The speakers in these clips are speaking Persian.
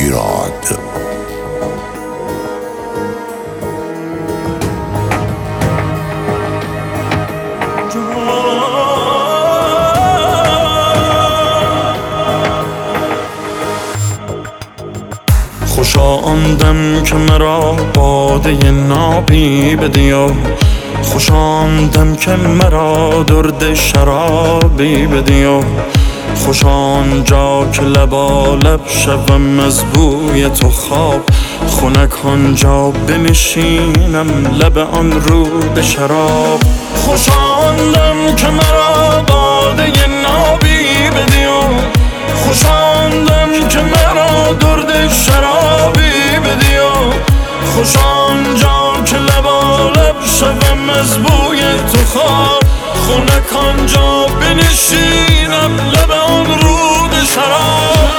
ایراد. خوشا آن دم که مرا باده نابی بدی و خوشا آن دم که مرا درد شرابی بدی و خوشا آنجا که لبالب شوم از بوی تو خواب، خنک آنجا بنشینم لب آن رود شراب. خوشا آن دم که مرا باده نابی بدی و خوشا آن دم که مرا درد شرابی بدی و خوشا آنجا که لبالب شوم از بوی تو خواب، خنک آنجا بنشینم لب آن رود شراب.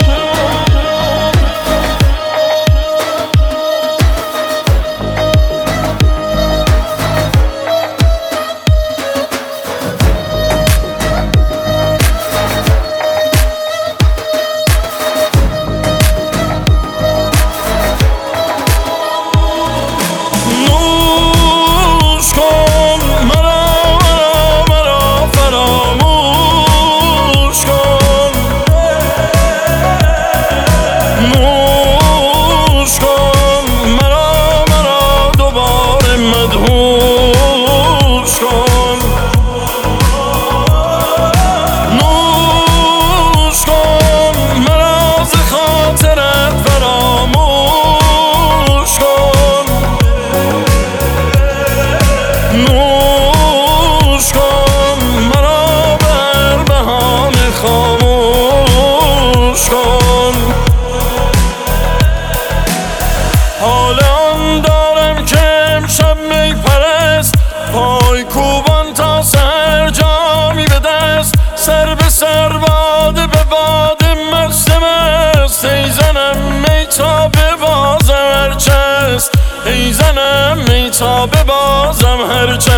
حال آن دارم که امشب می پرست، پای کوبان تا سر جامی به دست، سر به سر باده به باده مست مست. ای زنم می تا به بازم هرچست، ای زنم می تا به بازم هرچست.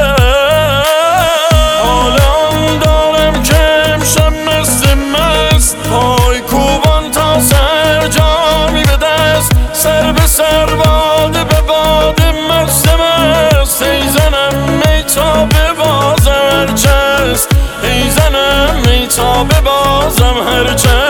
حال آن دارم که امشب مست مست، پای کوبان تا سر جامی به دست، سر به سر باده به باده مست مست. ای زنم می تا به بازم هرچست، ای زنم می تا به بازم هرچست.